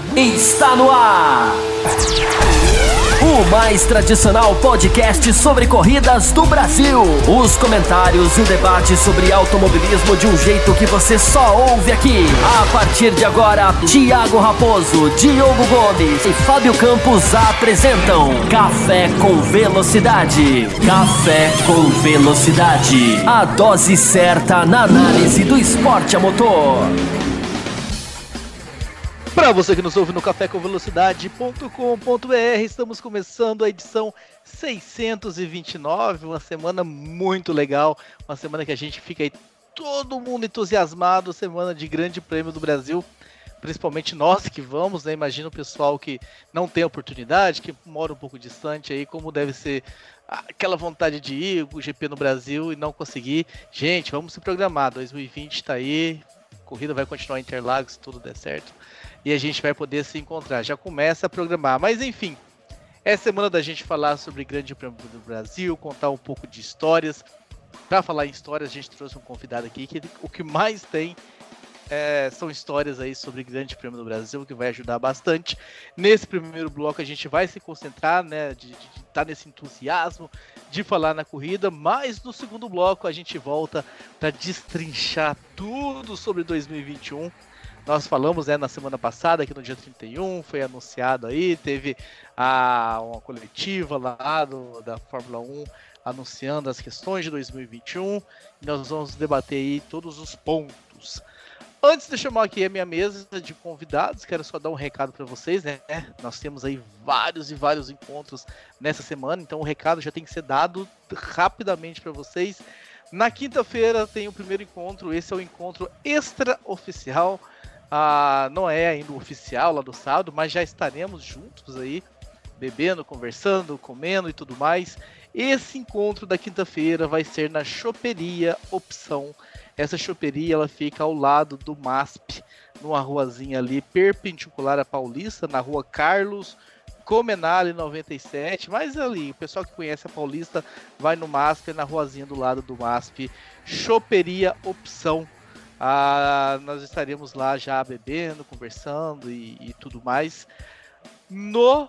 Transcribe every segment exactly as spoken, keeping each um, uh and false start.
Está no ar! O mais tradicional podcast sobre corridas do Brasil. Os comentários e o debate sobre automobilismo de um jeito que você só ouve aqui. A partir de agora, Thiago Raposo, Diogo Gomes e Fábio Campos apresentam Café com Velocidade. Café com Velocidade. A dose certa na análise do esporte a motor. Para você que nos ouve no café com velocidade ponto com ponto b r, estamos começando a edição seiscentos e vinte e nove, uma semana muito legal, uma semana que a gente fica aí todo mundo entusiasmado, semana de Grande Prêmio do Brasil, principalmente nós que vamos, né? Imagina o pessoal que não tem oportunidade, que mora um pouco distante aí, como deve ser aquela vontade de ir, o G P no Brasil e não conseguir. Gente, vamos se programar, dois mil e vinte está aí, a corrida vai continuar em Interlagos se tudo der certo. E a gente vai poder se encontrar, já começa a programar. Mas enfim, é semana da gente falar sobre Grande Prêmio do Brasil, contar um pouco de histórias. Para falar em histórias, a gente trouxe um convidado aqui, que o que mais tem é, são histórias aí sobre Grande Prêmio do Brasil, que vai ajudar bastante. Nesse primeiro bloco a gente vai se concentrar, né, de estar nesse entusiasmo, de falar na corrida, mas no segundo bloco a gente volta para destrinchar tudo sobre dois mil e vinte e um. Nós falamos, né, na semana passada, que no dia trinta e um foi anunciado aí, teve a, uma coletiva lá do, da Fórmula um anunciando as questões de dois mil e vinte e um, e nós vamos debater aí todos os pontos. Antes de chamar aqui a minha mesa de convidados, quero só dar um recado para vocês, né? Nós temos aí vários e vários encontros nessa semana, então o recado já tem que ser dado rapidamente para vocês. Na quinta-feira tem o primeiro encontro, esse é o encontro extra-oficial. Ah, não é ainda o oficial lá do sábado, mas já estaremos juntos aí, bebendo, conversando, comendo e tudo mais. Esse encontro da quinta-feira vai ser na Choperia Opção. Essa choperia ela fica ao lado do M A S P, numa ruazinha ali perpendicular à Paulista, na rua Carlos Comenale noventa e sete, mas ali, o pessoal que conhece a Paulista vai no M A S P, na ruazinha do lado do M A S P, Choperia Opção. Ah, nós estaremos lá já bebendo, conversando e, e tudo mais. No,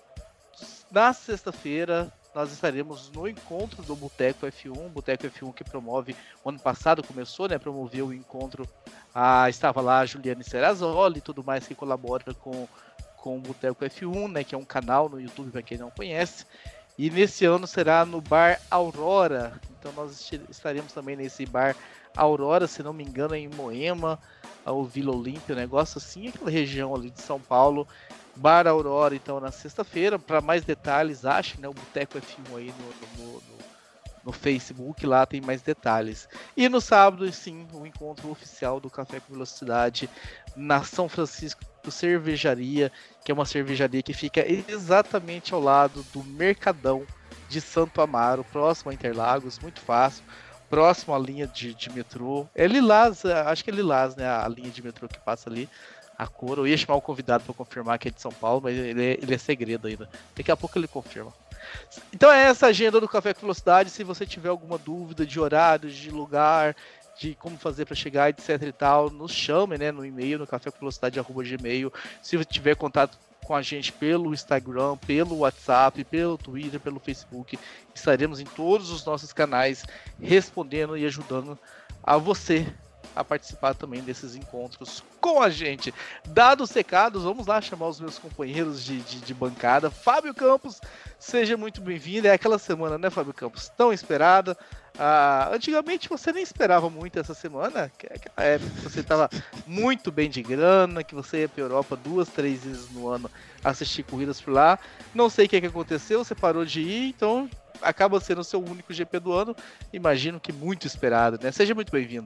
na sexta-feira, nós estaremos no encontro do Boteco F um, Boteco F um que promove, o ano passado começou, né, promoveu o encontro, ah, estava lá a Juliane Serrazoli e tudo mais que colabora com, com o Boteco F um, né, que é um canal no YouTube para quem não conhece. E nesse ano será no Bar Aurora, então nós estaremos também nesse Bar Aurora, se não me engano, é em Moema, ou Vila Olímpia, um negócio assim, aquela região ali de São Paulo. Bar Aurora, então, na sexta-feira. Para mais detalhes, acho, né, o Boteco F um aí no, no, no, no Facebook, lá tem mais detalhes. E no sábado, sim, o encontro oficial do Café com Velocidade na São Francisco Cervejaria, que é uma cervejaria que fica exatamente ao lado do Mercadão de Santo Amaro, próximo a Interlagos, muito fácil. Próximo à linha de, de metrô. É Lilás, acho que é Lilás, né? A linha de metrô que passa ali. A cor. Eu ia chamar o convidado para confirmar que é de São Paulo, mas ele é, ele é segredo ainda. Daqui a pouco ele confirma. Então é essa a agenda do Café com Velocidade. Se você tiver alguma dúvida de horários, de lugar, de como fazer para chegar, etc e tal, nos chame, né? No e-mail, no café com velocidade arroba gmail. Se você tiver contato com a gente pelo Instagram, pelo WhatsApp, pelo Twitter, pelo Facebook, estaremos em todos os nossos canais respondendo e ajudando a você a participar também desses encontros com a gente. Dados os recados, vamos lá chamar os meus companheiros de, de, de bancada. Fábio Campos, seja muito bem-vindo. É aquela semana, né, Fábio Campos? Tão esperada. Ah, antigamente você nem esperava muito essa semana, que é aquela época que você estava muito bem de grana, que você ia para a Europa duas, três vezes no ano assistir corridas por lá. Não sei o que, é que aconteceu, você parou de ir, então acaba sendo o seu único G P do ano. Imagino que muito esperado, né? Seja muito bem-vindo.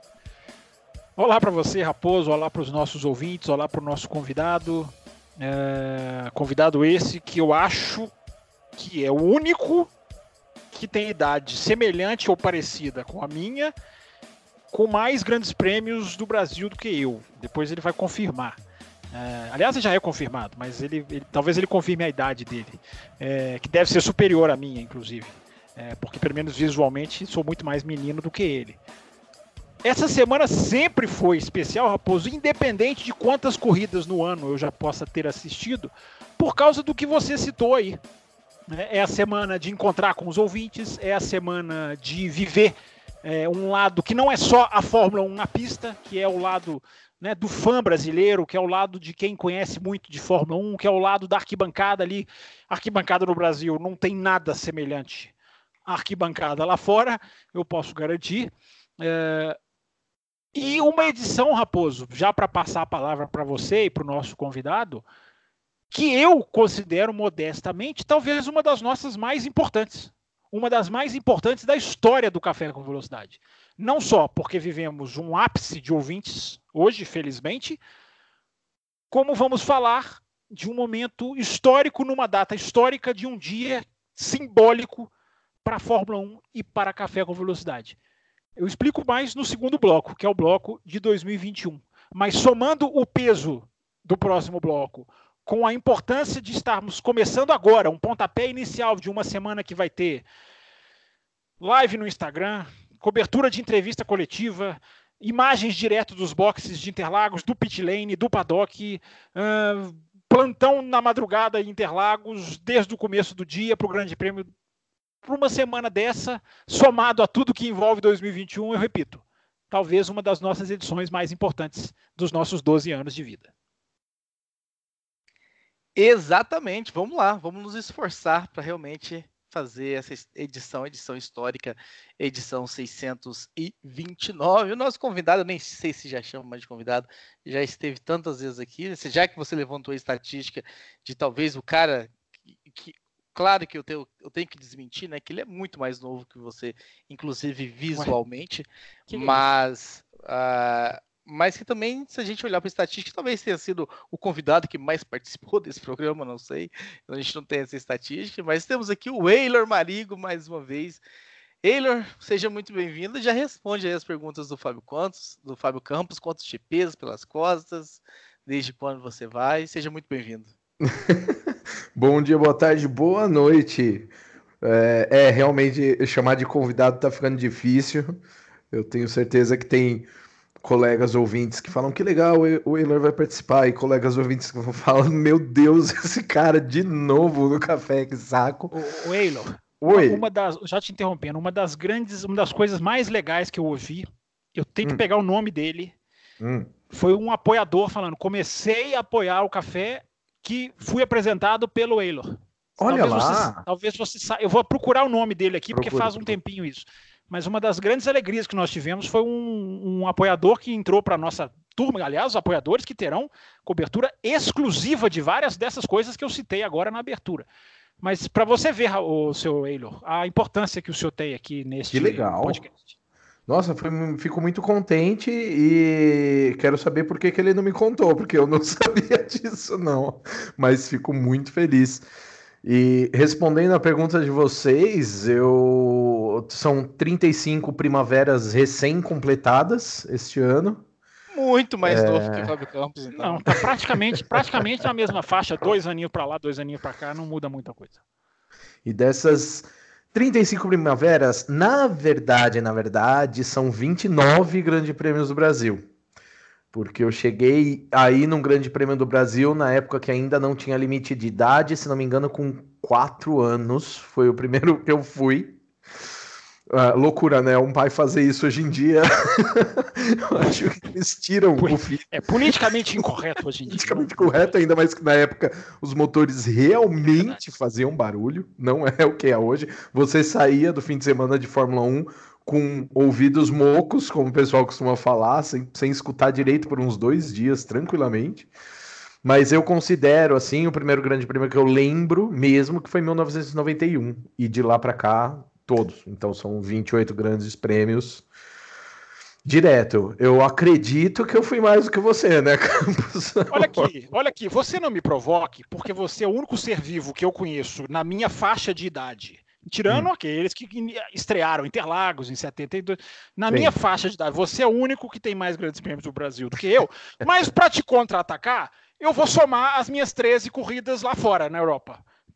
Olá para você, Raposo, olá para os nossos ouvintes, olá para o nosso convidado. É... Convidado esse que eu acho que é o único que tem idade semelhante ou parecida com a minha, com mais grandes prêmios do Brasil do que eu. Depois ele vai confirmar. É, aliás, ele já é confirmado, mas ele, ele, talvez ele confirme a idade dele, é, que deve ser superior à minha, inclusive. É, porque, pelo menos visualmente, sou muito mais menino do que ele. essa semana sempre foi especial, Raposo, independente de quantas corridas no ano eu já possa ter assistido, por causa do que você citou aí. É a semana de encontrar com os ouvintes, é a semana de viver é, um lado que não é só a Fórmula um na pista, que é o lado, né, do fã brasileiro, que é o lado de quem conhece muito de Fórmula um, que é o lado da arquibancada ali. Arquibancada no Brasil não tem nada semelhante à arquibancada lá fora, eu posso garantir. É... E uma edição, Raposo, já para passar a palavra para você e para o nosso convidado, que eu considero modestamente talvez uma das nossas mais importantes. Uma das mais importantes da história do Café com Velocidade. Não só porque vivemos um ápice de ouvintes hoje, felizmente, como vamos falar de um momento histórico numa data histórica de um dia simbólico para a Fórmula um e para Café com Velocidade. Eu explico mais no segundo bloco, que é o bloco de dois mil e vinte e um. Mas somando o peso do próximo bloco com a importância de estarmos começando agora, um pontapé inicial de uma semana que vai ter live no Instagram, cobertura de entrevista coletiva, imagens direto dos boxes de Interlagos, do pit lane, do paddock, uh, plantão na madrugada em Interlagos, desde o começo do dia para o Grande Prêmio. Para uma semana dessa, somado a tudo que envolve dois mil e vinte e um, eu repito, talvez uma das nossas edições mais importantes dos nossos doze anos de vida. Exatamente, vamos lá, vamos nos esforçar para realmente fazer essa edição, edição histórica, edição seiscentos e vinte e nove. O nosso convidado, eu nem sei se já chama mais de convidado, já esteve tantas vezes aqui, já que você levantou a estatística de talvez o cara que, que claro que eu tenho, eu tenho que desmentir, né, que ele é muito mais novo que você, inclusive visualmente, Ué, mas... Uh, mas que também, se a gente olhar para a estatística, talvez tenha sido o convidado que mais participou desse programa, não sei. A gente não tem essa estatística, mas temos aqui o Eylor Marigo mais uma vez. Eylor, seja muito bem-vindo. Já responde aí as perguntas do Fábio Campos, do Fábio Campos, quantos te pesas pelas costas, desde quando você vai. Seja muito bem-vindo. Bom dia, boa tarde, boa noite. É, é, realmente, chamar de convidado tá ficando difícil. Eu tenho certeza que tem colegas ouvintes que falam que legal, o Eylor vai participar, e colegas ouvintes que falam, meu Deus, esse cara de novo no café, que saco. O, o Eylor, Oi. Uma das, já te interrompendo, uma das grandes, uma das coisas mais legais que eu ouvi, eu tenho hum. que pegar o nome dele, hum. foi um apoiador falando, comecei a apoiar o café que fui apresentado pelo Eylor. Olha talvez lá. Você, talvez você saiba, eu vou procurar o nome dele aqui, Procure, porque faz um procure. tempinho isso. Mas uma das grandes alegrias que nós tivemos foi um, um apoiador que entrou para a nossa turma, aliás, os apoiadores que terão cobertura exclusiva de várias dessas coisas que eu citei agora na abertura. Mas para você ver, o seu Eylor, a importância que o senhor tem aqui neste que legal. podcast. Nossa, foi, fico muito contente e quero saber por que, que ele não me contou, porque eu não sabia disso não, mas fico muito feliz. E respondendo a pergunta de vocês, eu são trinta e cinco primaveras recém-completadas este ano. Muito mais é... novo que o Fábio Campos. Então. Não, tá praticamente, praticamente na mesma faixa, dois aninhos para lá, dois aninhos para cá, não muda muita coisa. E dessas trinta e cinco primaveras, na verdade, na verdade, são vinte e nove grandes prêmios do Brasil. Porque eu cheguei aí num Grande Prêmio do Brasil na época que ainda não tinha limite de idade, se não me engano, com quatro anos. Foi o primeiro que eu fui. Uh, loucura, né? Um pai fazer isso hoje em dia. Eu acho que eles tiram o filho. É politicamente incorreto hoje em dia. Politicamente correto, ainda mais que na época os motores realmente é faziam barulho. Não é o que é hoje. Você saía do fim de semana de Fórmula um com ouvidos mocos, como o pessoal costuma falar, sem, sem escutar direito por uns dois dias, tranquilamente. Mas eu considero, assim, o primeiro grande prêmio que eu lembro mesmo, que foi em mil novecentos e noventa e um. E de lá para cá, todos. Então são vinte e oito grandes prêmios direto. Eu acredito que eu fui mais do que você, né, Campos? Olha aqui, olha aqui. Você não me provoque, porque você é o único ser vivo que eu conheço na minha faixa de idade. Tirando hum. aqueles que estrearam Interlagos em setenta e dois. Na Sim. minha faixa de idade, você é o único que tem mais grandes prêmios do Brasil do que eu. Mas para te contra-atacar, eu vou somar as minhas treze corridas lá fora, na Europa.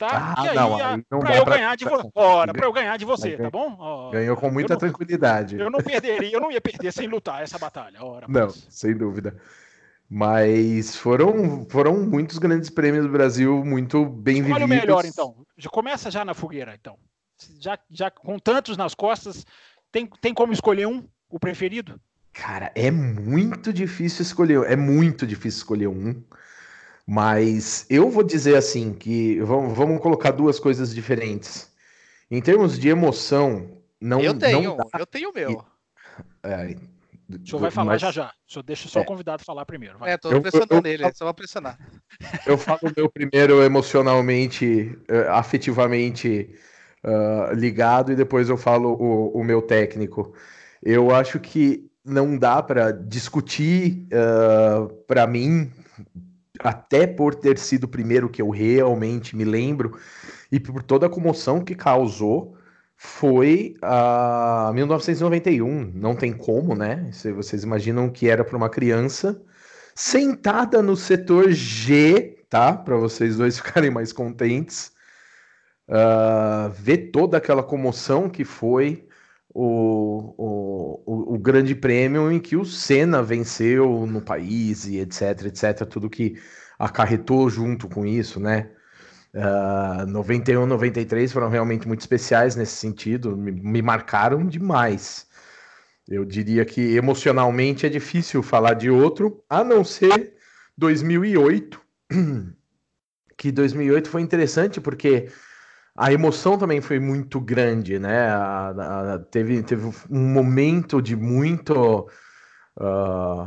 lutar, Ah, e aí, não, a- aí não pra dá eu pra- ganhar de você. Ora, pra eu ganhar de você, tá bom? Ó, Ganhou com muita eu não- tranquilidade. Eu não perderia, eu não ia perder sem lutar essa batalha. Ora, Não, pois. sem dúvida. Mas foram, foram muitos grandes prêmios do Brasil, muito bem Escolhe o vividos. melhor, então. Já começa já na fogueira, então. Já, já com tantos nas costas, tem, tem como escolher um, o preferido? Cara, é muito difícil escolher, é muito difícil escolher um. Mas eu vou dizer assim que vamos, vamos colocar duas coisas diferentes. Em termos de emoção, não, Eu tenho, não dá. eu tenho o meu. É, O senhor vai falar mas já já. O senhor deixa só É. o convidado falar primeiro. Vai. É, tô Eu- eu- pressionando eu- ele, só vou pressionar. eu falo o meu primeiro emocionalmente, eh, afetivamente ah, ligado, e depois eu falo o, o meu técnico. Eu acho que não dá para discutir, para mim, até por ter sido o primeiro que eu realmente me lembro, e por toda a comoção que causou, foi a mil novecentos e noventa e um. Não tem como, né? Se vocês imaginam que era para uma criança sentada no setor G, tá? Para vocês dois ficarem mais contentes. Uh, ver toda aquela comoção que foi o, o, o, o grande prêmio em que o Senna venceu no país e etc, etc, tudo que acarretou junto com isso, né? Uh, noventa e um, noventa e três foram realmente muito especiais nesse sentido, me, me marcaram demais. Eu diria que emocionalmente é difícil falar de outro, a não ser dois mil e oito, que dois mil e oito foi interessante porque a emoção também foi muito grande, né? A- a- teve, teve um momento de muito uh,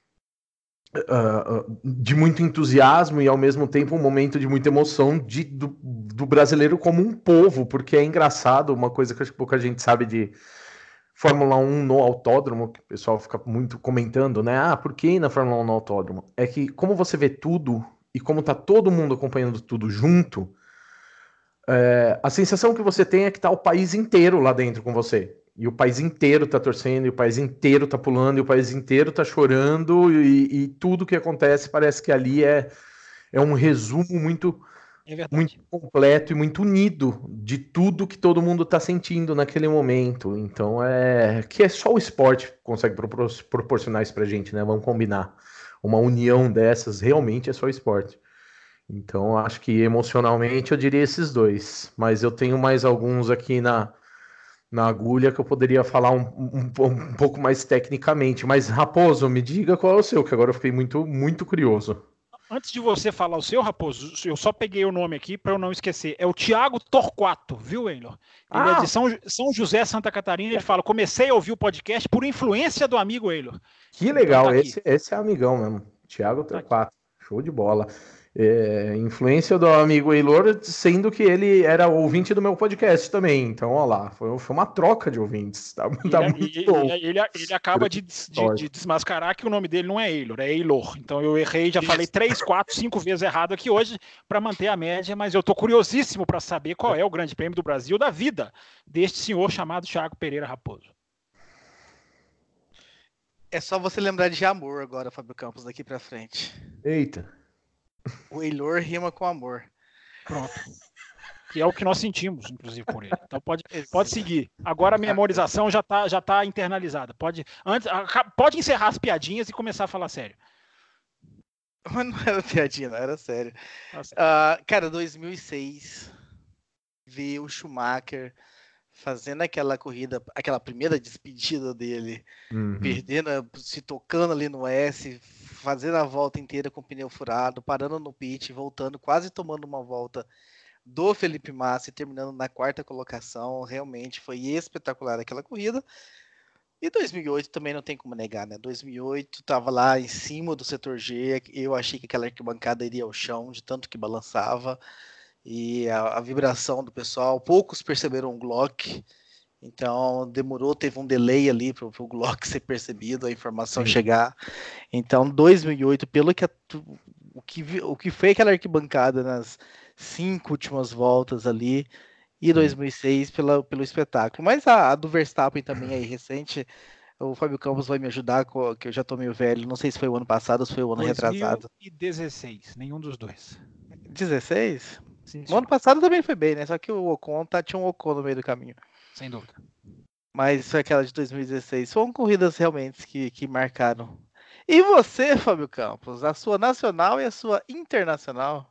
uh, de muito entusiasmo e ao mesmo tempo um momento de muita emoção de, do, do brasileiro como um povo, porque é engraçado, uma coisa que acho que pouca gente sabe de Fórmula um no autódromo, que o pessoal fica muito comentando, né? Ah, por que ir na Fórmula um no autódromo? É que como você vê tudo e como tá todo mundo acompanhando tudo junto, é, a sensação que você tem é que tá o país inteiro lá dentro com você. E o país inteiro tá torcendo, e o país inteiro tá pulando, e o país inteiro tá chorando, e, e tudo que acontece parece que ali é, é um resumo muito, É verdade. muito completo e muito unido de tudo que todo mundo tá sentindo naquele momento. Então é que é só o esporte que consegue propor- proporcionar isso pra gente, né? Vamos combinar. Uma união dessas realmente é só o esporte. Então, acho que emocionalmente eu diria esses dois. Mas eu tenho mais alguns aqui na, na agulha que eu poderia falar um, um, um pouco mais tecnicamente. Mas, Raposo, me diga qual é o seu, que agora eu fiquei muito, muito curioso. Antes de você falar o seu, Raposo, eu só peguei o nome aqui para eu não esquecer. É o Thiago Torquato, viu, Enlor? Ele Ah! é de São, São José, Santa Catarina. Ele fala: comecei a ouvir o podcast por influência do amigo Enlor. Que legal, Então tá aqui. esse, esse é amigão mesmo. Thiago Tá Torquato, show de bola. É, influência do amigo Eilor, sendo que ele era ouvinte do meu podcast também. Então, olha lá, foi, foi uma troca de ouvintes. Tá, E tá ele, muito e- bom. e- ele- ele acaba de, de- de desmascarar que o nome dele não é Eilor, é Eilor. Então eu errei, já falei três, quatro, cinco vezes errado aqui hoje para manter a média, mas eu tô curiosíssimo para saber qual é o Grande Prêmio do Brasil da vida deste senhor chamado Thiago Pereira Raposo. É só você lembrar de amor agora, Fábio Campos, daqui pra frente. Eita. O Eilor rima com amor. Pronto. Que é o que nós sentimos, inclusive, por ele. Então pode, pode seguir. Agora a memorização já está já tá internalizada. Pode, antes, pode encerrar as piadinhas e começar a falar sério. Mas não era piadinha, não, era sério. Nossa. Uh, cara, dois mil e seis, ver o Schumacher fazendo aquela corrida, aquela primeira despedida dele, Uhum. perdendo, se tocando ali no S, fazendo a volta inteira com o pneu furado, parando no pit, voltando, quase tomando uma volta do Felipe Massa e terminando na quarta colocação. Realmente foi espetacular aquela corrida. E dois mil e oito também não tem como negar, né? dois mil e oito tava lá em cima do setor G, eu achei que aquela arquibancada iria ao chão, de tanto que balançava, e a, a vibração do pessoal, poucos perceberam o Glock, então demorou, teve um delay ali para o Glock ser percebido, a informação Sim. chegar. Então dois mil e oito, pelo que, a, o, que o que foi aquela arquibancada nas cinco últimas voltas ali, e dois mil e seis pela, pelo espetáculo. Mas a, a do Verstappen também aí, recente, o Fábio Campos vai me ajudar, que eu já tô meio velho, não sei se foi o ano passado ou se foi o ano retrasado. dois mil e dezesseis, nenhum dos dois. dezesseis? Sim, No ano passado também foi bem, né? Só que o Ocon tá, tinha um Ocon no meio do caminho. Sem dúvida. Mas foi aquela de dois mil e dezesseis. Foram corridas realmente que, que marcaram. E você, Fábio Campos? A sua nacional e a sua internacional?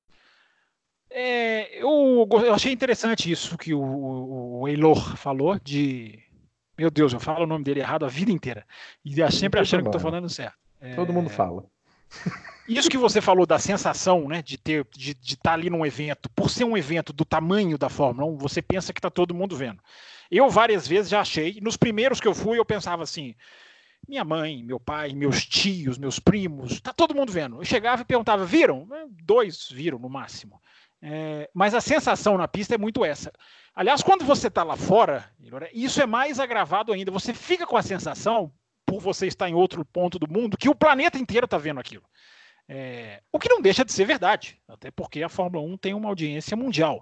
É, eu, eu achei interessante isso que o, o, o Eilor falou de... Meu Deus, eu falo o nome dele errado a vida inteira. E sempre achando que estou falando certo. É, todo mundo fala. Isso que você falou da sensação, né, de ter, de estar ali num evento, por ser um evento do tamanho da Fórmula um, você pensa que está todo mundo vendo. Eu várias vezes já achei, nos primeiros que eu fui, eu pensava assim, minha mãe, meu pai, meus tios, meus primos, tá todo mundo vendo. Eu chegava e perguntava, viram? Dois viram no máximo. É, mas a sensação na pista é muito essa. Aliás, quando você está lá fora, isso é mais agravado ainda. Você fica com a sensação, por você estar em outro ponto do mundo, que o planeta inteiro está vendo aquilo. É, o que não deixa de ser verdade, até porque a Fórmula um tem uma audiência mundial.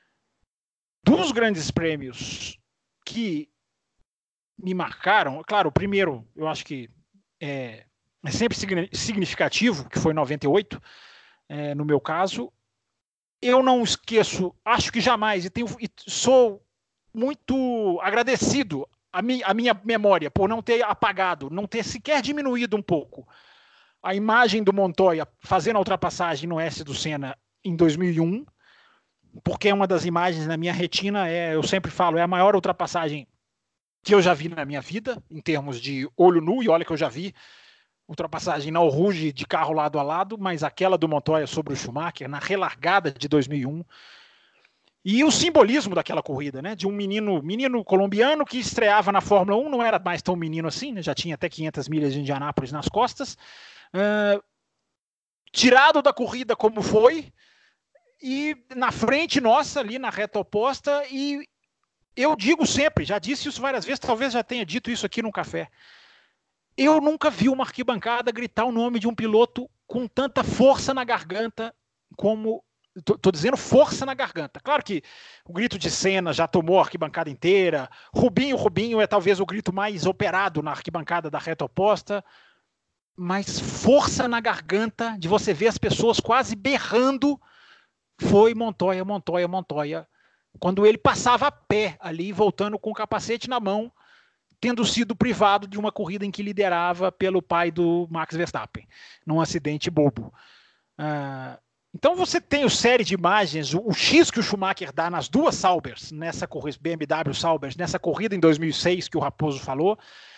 Dos grandes prêmios que me marcaram, claro, o primeiro, eu acho que é, é sempre significativo, que foi em noventa e oito, é, no meu caso. Eu não esqueço, acho que jamais, e, tenho, e sou muito agradecido à, mi, à minha memória por não ter apagado, não ter sequer diminuído um pouco a imagem do Montoya fazendo a ultrapassagem no S do Senna em dois mil e um, porque é uma das imagens na minha retina, é, eu sempre falo, é a maior ultrapassagem que eu já vi na minha vida, em termos de olho nu, e olha que eu já vi ultrapassagem na Rouge de carro lado a lado, mas aquela do Montoya sobre o Schumacher, na relargada de dois mil e um, e o simbolismo daquela corrida, né, de um menino, menino colombiano que estreava na Fórmula um, não era mais tão menino assim, né, já tinha até quinhentas milhas de Indianápolis nas costas, uh, tirado da corrida como foi, e na frente nossa, ali na reta oposta, e eu digo sempre, já disse isso várias vezes, talvez já tenha dito isso aqui no café, eu nunca vi uma arquibancada gritar o nome de um piloto com tanta força na garganta como... Estou dizendo força na garganta. Claro que o grito de Senna já tomou a arquibancada inteira. Rubinho, Rubinho é talvez o grito mais operado na arquibancada da reta oposta. Mas força na garganta, de você ver as pessoas quase berrando, foi Montoya, Montoya, Montoya. Quando ele passava a pé ali, voltando com o capacete na mão, tendo sido privado de uma corrida em que liderava pelo pai do Max Verstappen, num acidente bobo. Uh, então você tem a série de imagens, o, o X que o Schumacher dá nas duas Saubers, nessa corrida, B M W Saubers, nessa corrida em dois mil e seis que o Raposo falou,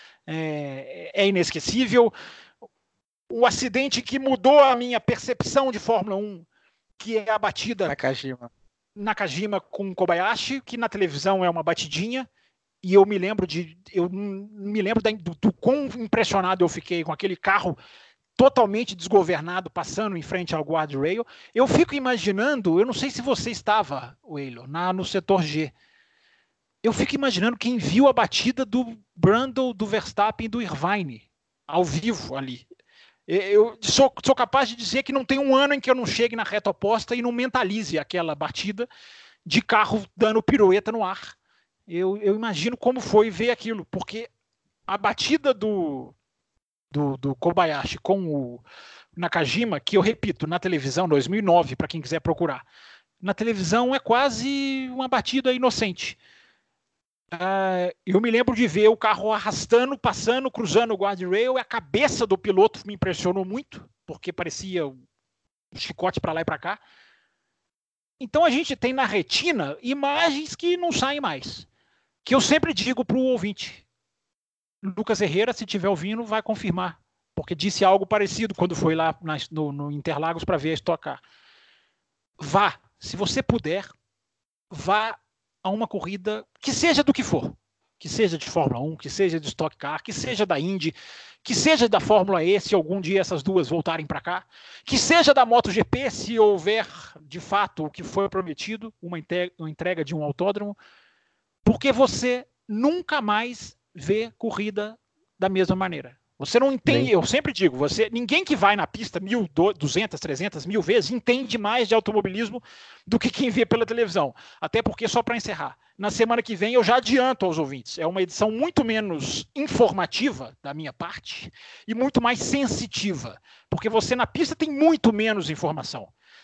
é, é inesquecível. O acidente que mudou a minha percepção de Fórmula um, que é a batida Nakajima, Nakajima com Kobayashi, que na televisão é uma batidinha. E eu me lembro de, eu me lembro da, do, do quão impressionado eu fiquei com aquele carro totalmente desgovernado passando em frente ao guardrail. Eu fico imaginando, eu não sei se você estava, Weilo, na no setor G. Eu fico imaginando quem viu a batida do Brundle, do Verstappen e do Irvine ao vivo ali. Eu sou, sou capaz de dizer que não tem um ano em que eu não chegue na reta oposta e não mentalize aquela batida de carro dando pirueta no ar. Eu, eu imagino como foi ver aquilo, porque a batida do, do, do Kobayashi com o Nakajima, que eu repito, na televisão, dois mil e nove, para quem quiser procurar, na televisão é quase uma batida inocente. Uh, eu me lembro de ver o carro arrastando, passando, cruzando o guardrail, e a cabeça do piloto me impressionou muito, porque parecia um chicote para lá e para cá. Então a gente tem na retina imagens que não saem mais. Que eu sempre digo para o ouvinte, Lucas Herrera, se estiver ouvindo, vai confirmar, porque disse algo parecido quando foi lá na, no, no Interlagos para ver a Stock Car. Vá, se você puder, vá a uma corrida que seja do que for, que seja de Fórmula um, que seja de Stock Car, que seja da Indy, que seja da Fórmula E, se algum dia essas duas voltarem para cá, que seja da MotoGP, se houver de fato o que foi prometido, uma entrega de um autódromo, porque você nunca mais vê corrida da mesma maneira. Você não entende, eu sempre digo, você, ninguém que vai na pista mil, duzentas, trezentas, mil vezes entende mais de automobilismo do que quem vê pela televisão. Até porque, só para encerrar, na semana que vem eu já adianto aos ouvintes, é uma edição muito menos informativa da minha parte e muito mais sensitiva, porque você na pista tem muito menos informação.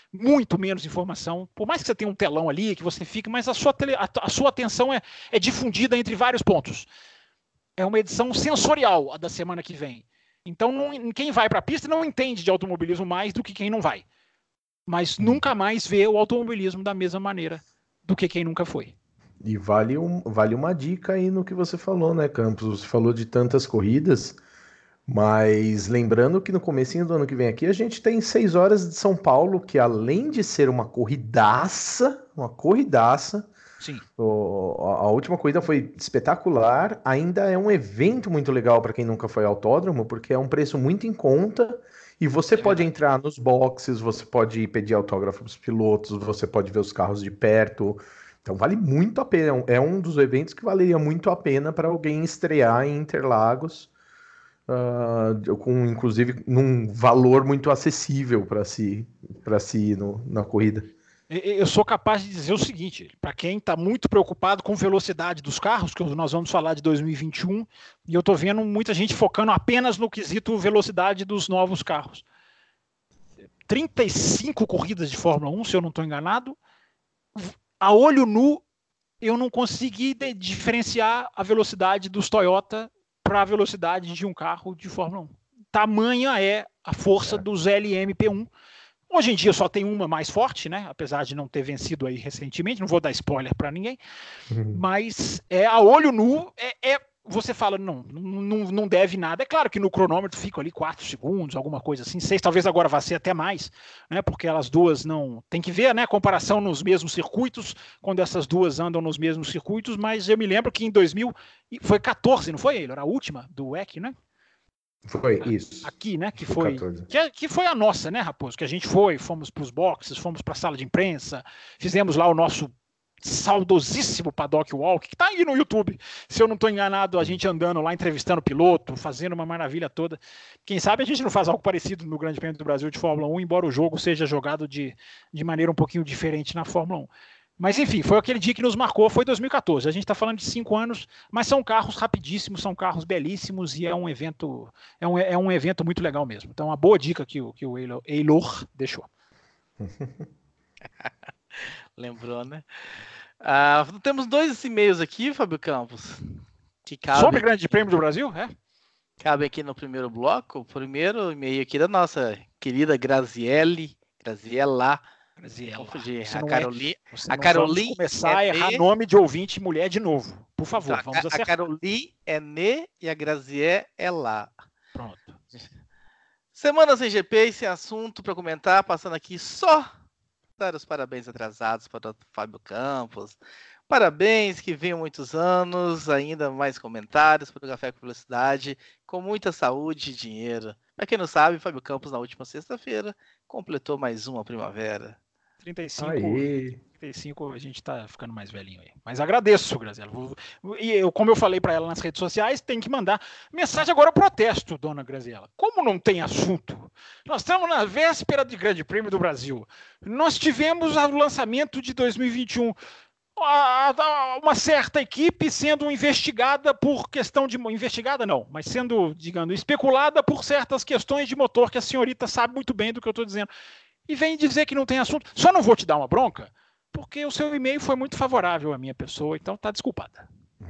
muito menos informação, por mais que você tenha um telão ali, que você fique, mas a sua, tele, a, a sua atenção é, é difundida entre vários pontos. É uma edição sensorial a da semana que vem. Então, não, quem vai para a pista não entende de automobilismo mais do que quem não vai. Mas nunca mais vê o automobilismo da mesma maneira do que quem nunca foi. E vale, um, vale uma dica aí no que você falou, né, Campos? Você falou de tantas corridas, mas lembrando que no comecinho do ano que vem aqui a gente tem seis horas de São Paulo, que além de ser uma corridaça, uma corridaça, sim. O, a última corrida foi espetacular, ainda é um evento muito legal para quem nunca foi ao autódromo, porque é um preço muito em conta e você é pode verdade. entrar nos boxes, você pode pedir autógrafo para os pilotos, você pode ver os carros de perto, então vale muito a pena, é um dos eventos que valeria muito a pena para alguém estrear em Interlagos, uh, com inclusive num valor muito acessível para si, para si no, na corrida. Eu sou capaz de dizer o seguinte, para quem está muito preocupado com velocidade dos carros, que nós vamos falar de dois mil e vinte e um, e eu estou vendo muita gente focando apenas no quesito velocidade dos novos carros. trinta e cinco corridas de Fórmula um, se eu não estou enganado, a olho nu eu não consegui diferenciar a velocidade dos Toyota para a velocidade de um carro de Fórmula um. Tamanha é a força é. dos L M P um. Hoje em dia só tem uma mais forte, né? Apesar de não ter vencido aí recentemente, não vou dar spoiler para ninguém, uhum. mas é, a olho nu, é, é, você fala, não, não, não deve nada. É claro que no cronômetro fica ali quatro segundos, alguma coisa assim, seis, talvez agora vá ser até mais, né? Porque elas duas não... Tem que ver, né? Comparação nos mesmos circuitos, quando essas duas andam nos mesmos circuitos, mas eu me lembro que em dois mil, foi quatorze, não foi ele? Era a última do W E C, né? Foi isso. Aqui, né? Que foi, que, que foi a nossa, né, Raposo? Que a gente foi, fomos para os boxes, fomos para a sala de imprensa, fizemos lá o nosso saudosíssimo Paddock Walk, que está aí no YouTube. Se eu não estou enganado, a gente andando lá, entrevistando o piloto, fazendo uma maravilha toda. Quem sabe a gente não faz algo parecido no Grande Prêmio do Brasil de Fórmula um, embora o jogo seja jogado de, de maneira um pouquinho diferente na Fórmula um. Mas enfim, foi aquele dia que nos marcou, foi dois mil e quatorze. A gente está falando de cinco anos, mas são carros rapidíssimos, são carros belíssimos e é um evento, é um, é um evento muito legal mesmo. Então, uma boa dica que o, que o Eilor deixou. Lembrou, né? Ah, temos dois e-mails aqui, Fábio Campos. Que cabe... Sobre o Grande Prêmio do Brasil, é? Cabe aqui no primeiro bloco. O primeiro e-mail aqui da nossa querida Graziele, Graziela. Graziela. A Caroline. É, a Caroline começar é a errar ne... nome de ouvinte mulher de novo. Por favor, então, vamos a, acertar. A Caroline é ne e a Graziele é lá. Pronto. Semana sem G P e sem assunto para comentar, passando aqui só dar os parabéns atrasados para o Fábio Campos. Parabéns, que venham muitos anos, ainda mais comentários para o Café com Velocidade, com muita saúde e dinheiro. Para quem não sabe, Fábio Campos, na última sexta-feira, completou mais uma primavera. trinta e cinco, trinta e cinco, a gente tá ficando mais velhinho aí. Mas agradeço, Graziela. E eu, como eu falei para ela nas redes sociais, tem que mandar mensagem agora, protesto, dona Graziela. Como não tem assunto? Nós estamos na véspera de Grande Prêmio do Brasil. Nós tivemos o lançamento de dois mil e vinte e um. Uma certa equipe sendo investigada por questão de... Investigada não, mas sendo, digamos, especulada por certas questões de motor que a senhorita sabe muito bem do que eu estou dizendo. E vem dizer que não tem assunto. Só não vou te dar uma bronca, porque o seu e-mail foi muito favorável à minha pessoa, então tá desculpada.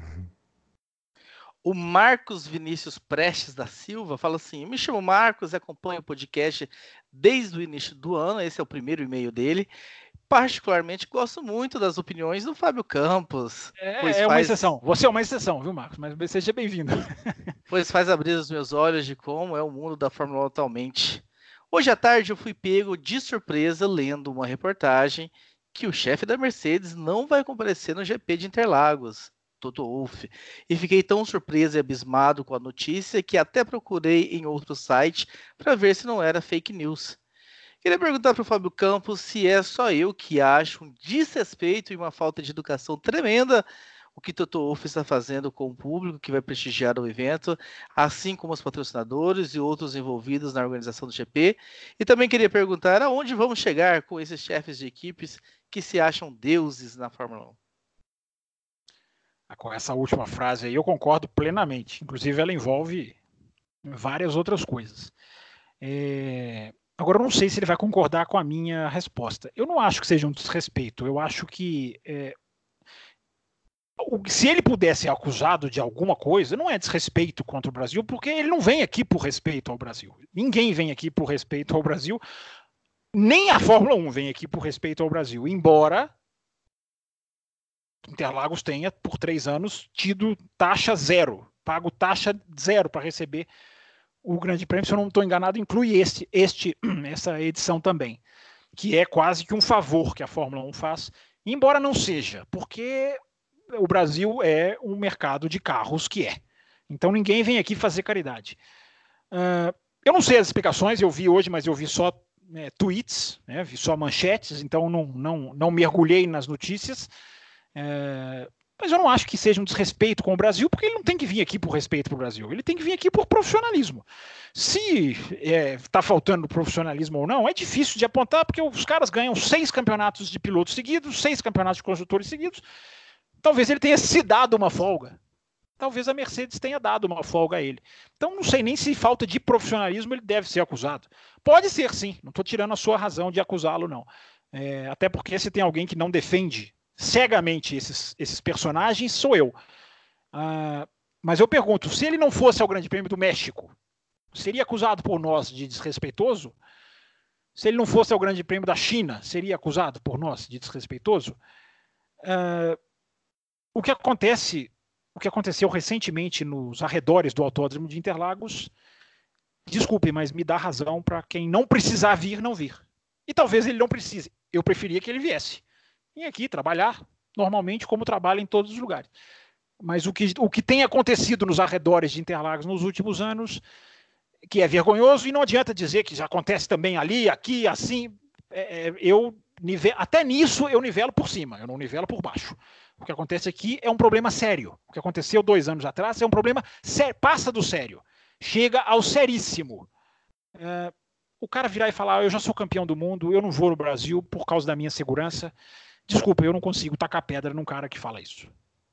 O Marcos Vinícius Prestes da Silva fala assim: me chamo Marcos e acompanho o podcast desde o início do ano, esse é o primeiro e-mail dele. Particularmente gosto muito das opiniões do Fábio Campos. É, pois é uma faz... exceção. Você é uma exceção, viu, Marcos? Mas seja bem-vindo. Pois faz abrir os meus olhos de como é o mundo da Fórmula um atualmente. Hoje à tarde eu fui pego de surpresa lendo uma reportagem que o chefe da Mercedes não vai comparecer no G P de Interlagos, Toto Wolff, e fiquei tão surpreso e abismado com a notícia que até procurei em outro site para ver se não era fake news. Queria perguntar para o Fábio Campos se é só eu que acho um desrespeito e uma falta de educação tremenda o que Toto Wolff está fazendo com o público que vai prestigiar o evento, assim como os patrocinadores e outros envolvidos na organização do G P. E também queria perguntar aonde vamos chegar com esses chefes de equipes que se acham deuses na Fórmula um. Com essa última frase aí eu concordo plenamente. Inclusive ela envolve várias outras coisas. É... Agora, eu não sei se ele vai concordar com a minha resposta. Eu não acho que seja um desrespeito. Eu acho que é, se ele pudesse ser acusado de alguma coisa, não é desrespeito contra o Brasil, porque ele não vem aqui por respeito ao Brasil. Ninguém vem aqui por respeito ao Brasil. Nem a Fórmula um vem aqui por respeito ao Brasil. Embora Interlagos tenha, por três anos, tido taxa zero. Pago taxa zero para receber o Grande Prêmio, se eu não estou enganado, inclui este, este, essa edição também, que é quase que um favor que a Fórmula um faz, embora não seja, porque o Brasil é um mercado de carros que é. Então ninguém vem aqui fazer caridade. Uh, eu não sei as explicações, eu vi hoje, mas eu vi só né, tweets, né, vi só manchetes, então não, não, não mergulhei nas notícias. Uh, Mas eu não acho que seja um desrespeito com o Brasil, porque ele não tem que vir aqui por respeito para o Brasil. Ele tem que vir aqui por profissionalismo. Se está é, faltando profissionalismo ou não, é difícil de apontar, porque os caras ganham seis campeonatos de pilotos seguidos, seis campeonatos de construtores seguidos. Talvez ele tenha se dado uma folga. Talvez a Mercedes tenha dado uma folga a ele. Então não sei nem se falta de profissionalismo ele deve ser acusado. Pode ser sim, não estou tirando a sua razão de acusá-lo, não. É, até porque se tem alguém que não defende cegamente esses, esses personagens, sou eu. Uh, mas eu pergunto, se ele não fosse ao Grande Prêmio do México, seria acusado por nós de desrespeitoso? Se ele não fosse ao Grande Prêmio da China, seria acusado por nós de desrespeitoso? Uh, o que acontece, o que aconteceu recentemente nos arredores do Autódromo de Interlagos, desculpe, mas me dá razão para quem não precisar vir, não vir. E talvez ele não precise. Eu preferia que ele viesse. E aqui trabalhar normalmente como trabalha em todos os lugares. Mas o que, o que tem acontecido nos arredores de Interlagos nos últimos anos, que é vergonhoso, e não adianta dizer que já acontece também ali, aqui, assim, é, eu nive... até nisso eu nivelo por cima, eu não nivelo por baixo. O que acontece aqui é um problema sério. O que aconteceu dois anos atrás é um problema sério, passa do sério, chega ao seríssimo. É, o cara virar e falar, ah, eu já sou campeão do mundo, eu não vou no Brasil por causa da minha segurança. Desculpa, eu não consigo tacar pedra num cara que fala isso.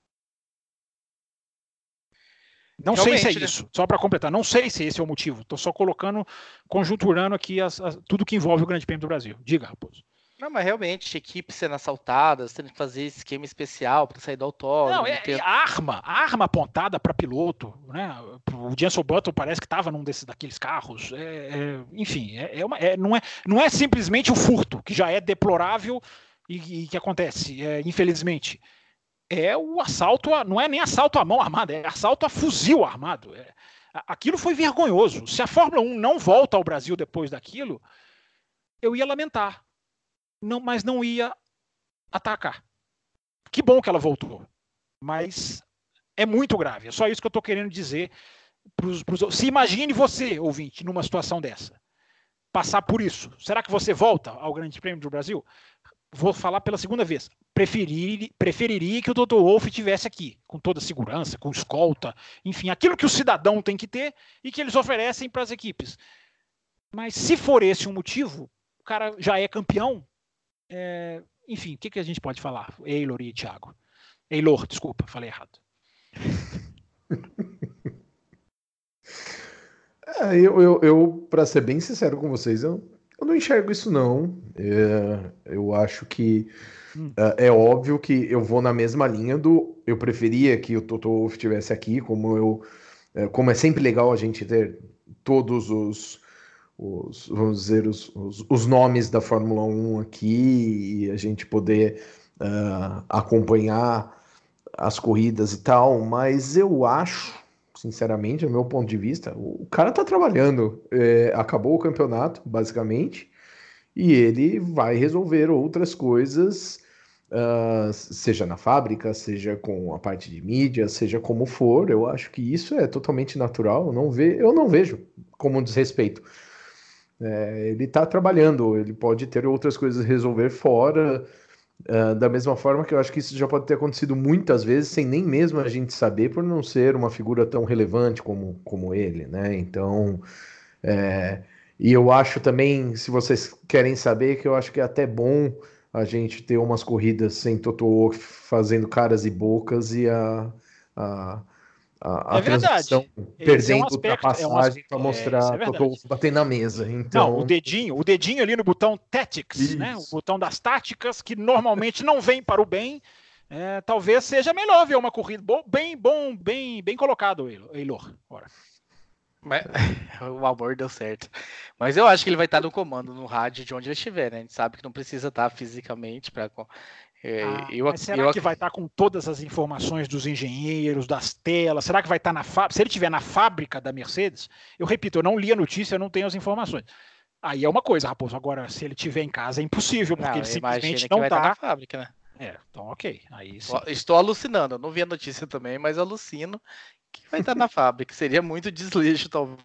Não Realmente, sei se é né? isso. Só para completar, não sei se esse é o motivo. Estou só colocando, conjunturando aqui as, as, tudo que envolve o Grande Prêmio do Brasil. Diga, Raposo. Não, mas realmente, equipes sendo assaltadas, tendo que fazer esquema especial para sair do autódromo. Não, é, ter... é arma, arma apontada para piloto, né? O Jenson Button parece que estava num desses daqueles carros. É, é, enfim, é, é uma, é, não, é, não é simplesmente o furto, que já é deplorável. E, e que acontece, é, infelizmente, é o assalto, a, não é nem assalto à mão armada, é assalto a fuzil armado. É, aquilo foi vergonhoso. Se a Fórmula um não volta ao Brasil depois daquilo, eu ia lamentar, não, mas não ia atacar. Que bom que ela voltou, mas é muito grave. É só isso que eu estou querendo dizer. Pros, pros, se imagine você, ouvinte, numa situação dessa, passar por isso. Será que você volta ao Grande Prêmio do Brasil? Vou falar pela segunda vez, preferir, preferiria que o doutor Wolff estivesse aqui, com toda a segurança, com escolta, enfim, aquilo que o cidadão tem que ter e que eles oferecem para as equipes. Mas se for esse um motivo, o cara já é campeão, é, enfim, o que, que a gente pode falar? Eilor e Thiago. Eilor, desculpa, falei errado. É, eu, eu, eu para ser bem sincero com vocês, eu Eu não enxergo isso, não. É, eu acho que hum. é, é óbvio que eu vou na mesma linha do... Eu preferia que o Toto Wolff estivesse aqui, como, eu, é, como é sempre legal a gente ter todos os, os vamos dizer, os, os, os nomes da Fórmula um aqui e a gente poder uh, acompanhar as corridas e tal, mas eu acho, sinceramente, do meu ponto de vista, o cara tá trabalhando, é, acabou o campeonato, basicamente, e ele vai resolver outras coisas, uh, seja na fábrica, seja com a parte de mídia, seja como for. Eu acho que isso é totalmente natural, eu não, ve, eu não vejo como um desrespeito. É, ele tá trabalhando, ele pode ter outras coisas a resolver fora, Uh, da mesma forma que eu acho que isso já pode ter acontecido muitas vezes sem nem mesmo a gente saber, por não ser uma figura tão relevante como, como ele, né? Então, é, e eu acho também, se vocês querem saber, que eu acho que é até bom a gente ter umas corridas sem Toto Wolff fazendo caras e bocas e a, a, a, a é transmissão verdade. perdendo é um aspecto, ultrapassagem é um para é, mostrar é Toto Wolff batendo na mesa. Então, não, o dedinho, o dedinho ali no botão Tactics, Isso. né? O botão das táticas, que normalmente não vem para o bem. É, talvez seja melhor ver uma corrida. Bom, bem, bom, bem, bem colocado, Eilor. Ora. Mas, o amor deu certo. Mas eu acho que ele vai estar no comando, no rádio, de onde ele estiver, né? A gente sabe que não precisa estar fisicamente para. Ah, eu, mas será eu... que vai estar com todas as informações dos engenheiros, das telas? Será que vai estar na fábrica? Se ele estiver na fábrica da Mercedes, eu repito, eu não li a notícia, eu não tenho as informações. Aí é uma coisa, Raposo. Agora, se ele estiver em casa, é impossível, porque não, ele simplesmente que não vai está estar na fábrica, né? É, então ok. Aí sim. Estou alucinando, eu não vi a notícia também, mas alucino que vai estar na fábrica. Seria muito desleixo, talvez.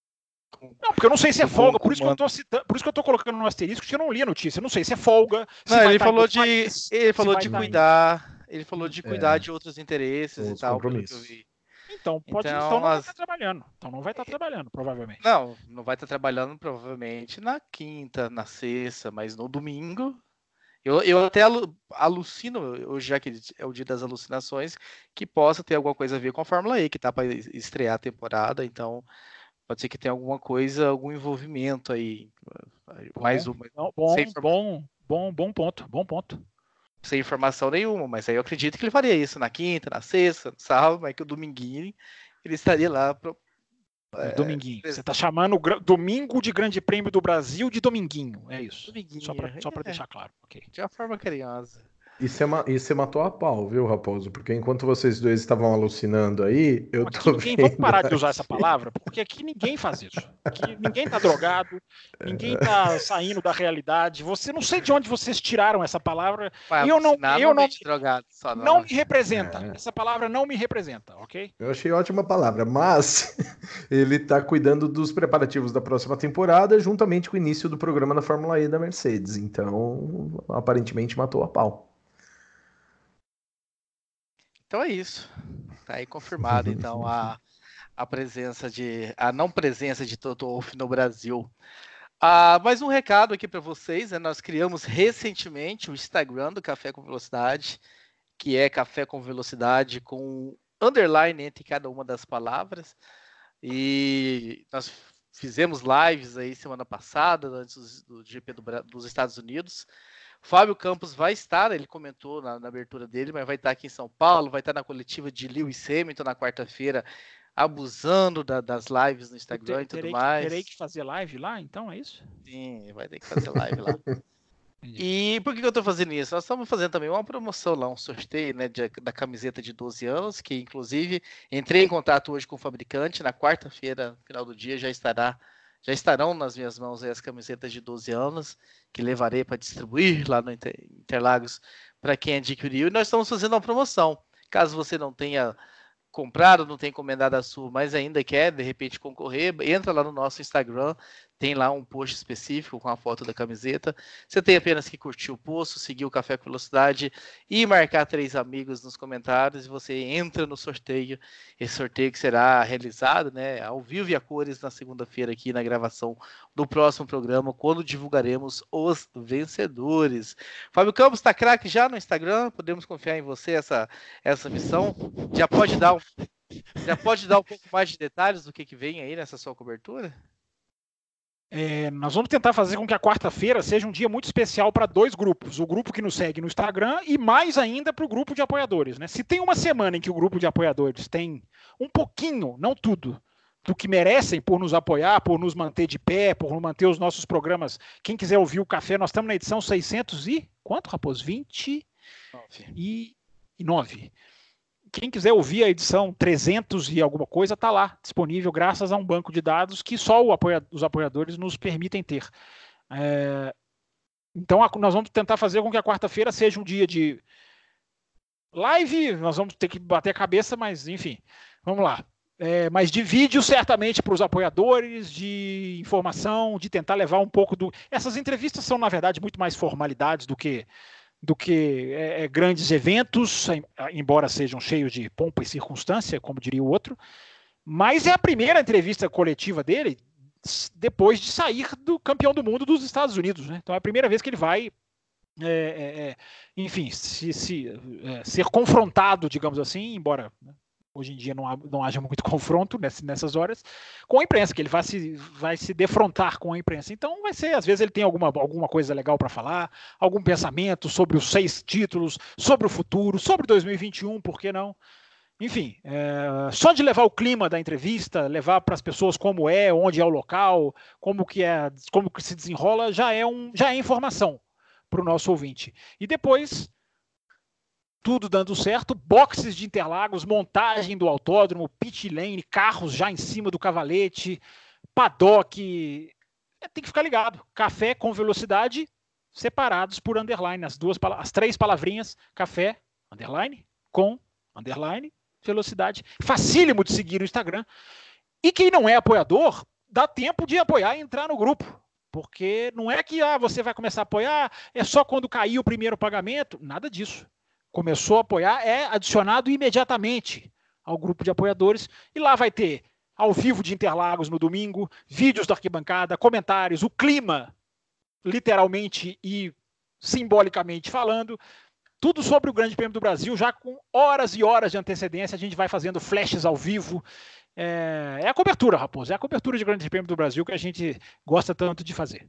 Não, porque eu não sei se é folga, por isso, que eu tô citando, por isso que eu tô colocando no asterisco, que eu não li a notícia. Eu não sei se é folga. Se não, ele falou de, país, ele falou de cuidar, em... ele falou de cuidar é, de outros interesses e tal, pelo que eu vi. Então, pode, então, então não as... vai estar trabalhando. Então não vai estar trabalhando, provavelmente. Não, não vai estar trabalhando provavelmente na quinta, na sexta, mas no domingo. Eu, eu até alucino, hoje já que é o dia das alucinações, que possa ter alguma coisa a ver com a Fórmula E, que tá para estrear a temporada, então pode ser que tenha alguma coisa, algum envolvimento aí. Bom, mais uma. Bom, bom, bom, bom ponto, bom ponto. Sem informação nenhuma, mas aí eu acredito que ele faria isso na quinta, na sexta, no sábado, mas que o dominguinho ele estaria lá. Pro, é, dominguinho. Você está chamando o domingo de Grande Prêmio do Brasil de dominguinho, é isso? Dominguinho. Só para só para é, deixar claro. Okay. De uma forma carinhosa. E você matou a pau, viu, Raposo? Porque enquanto vocês dois estavam alucinando aí, eu aqui tô ninguém, vendo... Vamos parar de usar essa palavra, porque aqui ninguém faz isso. Aqui ninguém tá drogado, ninguém tá saindo da realidade. Você não sei de onde vocês tiraram essa palavra. Pai, eu não, eu não, drogado, só não, não me representa. É. Essa palavra não me representa, ok? Eu achei ótima palavra, mas ele tá cuidando dos preparativos da próxima temporada, juntamente com o início do programa na Fórmula E da Mercedes. Então, aparentemente matou a pau. Então é isso. Tá aí confirmado, então, a, a presença de... a não presença de Toto Wolff no Brasil. Ah, mais um recado aqui para vocês, né? Nós criamos recentemente o Instagram do Café com Velocidade, que é Café com Velocidade com underline entre cada uma das palavras. E nós fizemos lives aí semana passada, antes do G P do, dos Estados Unidos. Fábio Campos vai estar, ele comentou na, na abertura dele, mas vai estar aqui em São Paulo, vai estar na coletiva de Lewis Hamilton na quarta-feira, abusando da, das lives no Instagram ter, e tudo terei mais. Que, terei que fazer live lá, então, é isso? Sim, vai ter que fazer live lá. E por que eu estou fazendo isso? Nós estamos fazendo também uma promoção lá, um sorteio, né, de, da camiseta de doze anos, que inclusive entrei em contato hoje com o fabricante, na quarta-feira, final do dia, já estará Já estarão nas minhas mãos aí as camisetas de doze anos, que levarei para distribuir lá no Interlagos para quem adquiriu. E nós estamos fazendo uma promoção. Caso você não tenha comprado, não tenha encomendado a sua, mas ainda quer, de repente, concorrer, entra lá no nosso Instagram, tem lá um post específico com a foto da camiseta. Você tem apenas que curtir o post, seguir o Café com Velocidade e marcar três amigos nos comentários e você entra no sorteio. Esse sorteio que será realizado, né, ao vivo e a cores na segunda-feira aqui na gravação do próximo programa, quando divulgaremos os vencedores. Fábio Campos está craque já no Instagram, podemos confiar em você essa, essa missão. Já pode dar um, já pode dar um pouco mais de detalhes do que, que vem aí nessa sua cobertura? É, nós vamos tentar fazer com que a quarta-feira seja um dia muito especial para dois grupos. O grupo que nos segue no Instagram e mais ainda para o grupo de apoiadores. Né? Se tem uma semana em que o grupo de apoiadores tem um pouquinho, não tudo, do que merecem por nos apoiar, por nos manter de pé, por manter os nossos programas. Quem quiser ouvir o café, nós estamos na edição seiscentos e... Quanto, Raposo? vinte e nove. Quem quiser ouvir a edição trezentos e alguma coisa, está lá, disponível graças a um banco de dados que só o apoia- os apoiadores nos permitem ter. É... Então, a, nós vamos tentar fazer com que a quarta-feira seja um dia de live, nós vamos ter que bater a cabeça, mas enfim, vamos lá. É, mas de vídeo, certamente, para os apoiadores, de informação, de tentar levar um pouco do... Essas entrevistas são, na verdade, muito mais formalidades do que... do que é, é, grandes eventos, embora sejam cheios de pompa e circunstância, como diria o outro, mas é a primeira entrevista coletiva dele depois de sair do campeão do mundo dos Estados Unidos, né? Então é a primeira vez que ele vai, é, é, enfim, se, se, é, ser confrontado, digamos assim, embora hoje em dia não, há, não haja muito confronto nessas, nessas horas, com a imprensa, que ele vai se, vai se defrontar com a imprensa. Então vai ser, às vezes ele tem alguma, alguma coisa legal para falar, algum pensamento sobre os seis títulos, sobre o futuro, sobre dois mil e vinte e um, por que não? Enfim, é, só de levar o clima da entrevista, levar para as pessoas como é, onde é o local, como que, é, como que se desenrola, já é, um, já é informação para o nosso ouvinte. E depois, tudo dando certo, boxes de Interlagos, montagem do autódromo, pit lane, carros já em cima do cavalete, paddock, é, tem que ficar ligado. Café com velocidade, separados por underline, as, duas, as três palavrinhas, café, underline, com, underline, velocidade, facílimo de seguir no Instagram. E quem não é apoiador, dá tempo de apoiar e entrar no grupo, porque não é que ah, você vai começar a apoiar, é só quando cair o primeiro pagamento, nada disso. Começou a apoiar, é adicionado imediatamente ao grupo de apoiadores, e lá vai ter ao vivo de Interlagos no domingo, vídeos da arquibancada, comentários, o clima, literalmente e simbolicamente falando, tudo sobre o Grande Prêmio do Brasil, já com horas e horas de antecedência, a gente vai fazendo flashes ao vivo. É, é a cobertura, Raposo, é a cobertura de Grande Prêmio do Brasil que a gente gosta tanto de fazer.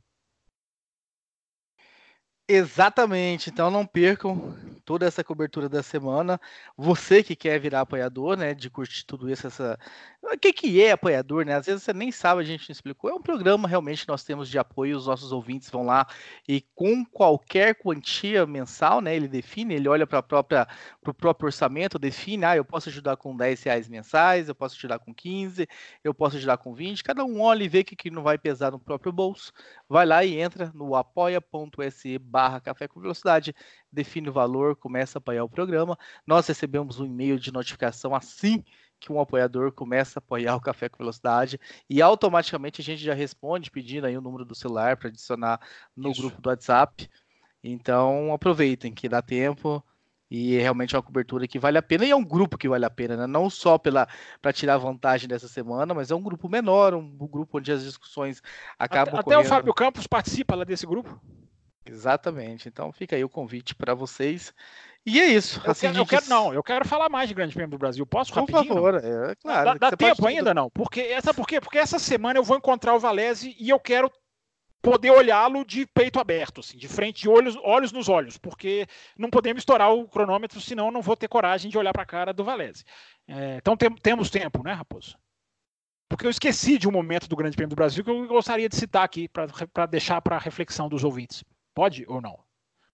Exatamente, então não percam toda essa cobertura da semana. Você que quer virar apoiador, né, de curtir tudo isso, essa... o que, que é apoiador, né? Às vezes você nem sabe, a gente não explicou. É um programa realmente que nós temos de apoio, os nossos ouvintes vão lá e com qualquer quantia mensal, né, ele define, ele olha para a própria, para o próprio orçamento, define, ah, eu posso ajudar com dez reais mensais, eu posso ajudar com quinze, eu posso ajudar com vinte, cada um olha e vê que, que não vai pesar no próprio bolso, vai lá e entra no apoia.se barra Café com Velocidade, define o valor, começa a apoiar o programa. Nós recebemos um e-mail de notificação assim que um apoiador começa a apoiar o Café com Velocidade e automaticamente a gente já responde pedindo aí o número do celular para adicionar no Isso. grupo do WhatsApp. Então aproveitem que dá tempo e é realmente uma cobertura que vale a pena, e é um grupo que vale a pena, né? Não só para tirar vantagem dessa semana, mas é um grupo menor, um grupo onde as discussões acabam Até, até o Fábio Campos participa lá desse grupo. Exatamente, então fica aí o convite para vocês. E é isso. Eu, assim, quero, eu quero, não, eu quero falar mais de Grande Prêmio do Brasil. Posso Por rapidinho? Por favor, é, claro. Dá, dá tempo ainda não? Porque essa, por quê? Porque essa semana eu vou encontrar o Valese e eu quero poder olhá-lo de peito aberto, assim, de frente, de olhos, olhos nos olhos, porque não podemos estourar o cronômetro, senão eu não vou ter coragem de olhar para a cara do Valese. É, então tem, temos tempo, né, Raposo? Porque eu esqueci de um momento do Grande Prêmio do Brasil que eu gostaria de citar aqui para deixar para a reflexão dos ouvintes. Pode ou não?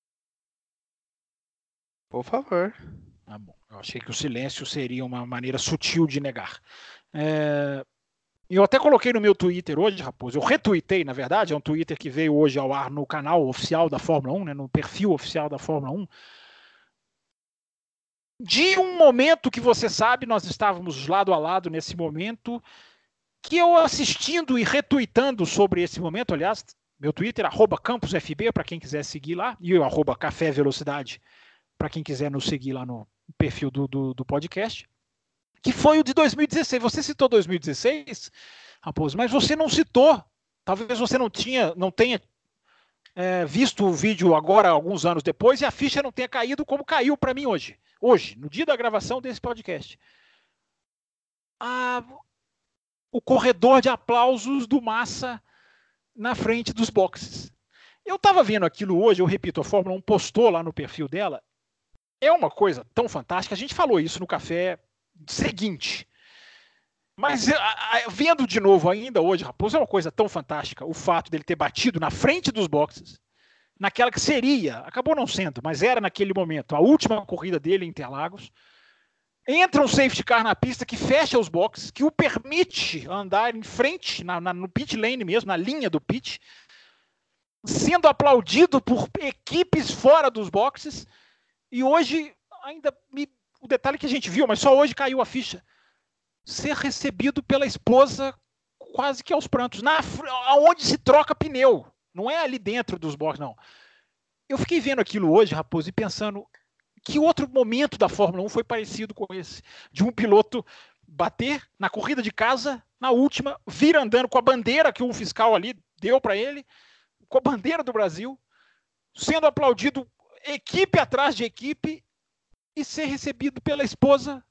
Por favor. Ah, bom. Eu achei que o silêncio seria uma maneira sutil de negar. É... Eu até coloquei no meu Twitter hoje, Raposo. Eu retuitei, na verdade, é um Twitter que veio hoje ao ar no canal oficial da Fórmula um, né, no perfil oficial da Fórmula um. De um momento que você sabe, nós estávamos lado a lado nesse momento, que eu assistindo e retuitando sobre esse momento, aliás, meu Twitter, arroba campusfb, para quem quiser seguir lá, e o arroba café velocidade, para quem quiser nos seguir lá no perfil do, do, do podcast, que foi o de dois mil e dezesseis. Você citou dois mil e dezesseis, Raposo, mas você não citou, talvez você não, tinha, não tenha é, visto o vídeo agora, alguns anos depois, e a ficha não tenha caído como caiu para mim hoje, hoje, no dia da gravação desse podcast. Ah, o corredor de aplausos do Massa na frente dos boxes. Eu estava vendo aquilo hoje, eu repito, a Fórmula um postou lá no perfil dela. É uma coisa tão fantástica. A gente falou isso no café seguinte. Mas a, a, vendo de novo ainda hoje, Raposo, é uma coisa tão fantástica. O fato dele ter batido na frente dos boxes, naquela que seria, acabou não sendo, mas era naquele momento, a última corrida dele em Interlagos. Entra um safety car na pista que fecha os boxes, que o permite andar em frente, na, na, no pit lane mesmo, na linha do pit, sendo aplaudido por equipes fora dos boxes. E hoje, ainda me, o detalhe que a gente viu, mas só hoje caiu a ficha, ser recebido pela esposa quase que aos prantos, na, onde se troca pneu, não é ali dentro dos boxes, não. Eu fiquei vendo aquilo hoje, Raposo, e pensando que outro momento da Fórmula um foi parecido com esse, de um piloto bater na corrida de casa, na última, vir andando com a bandeira que um fiscal ali deu para ele, com a bandeira do Brasil, sendo aplaudido equipe atrás de equipe e ser recebido pela esposa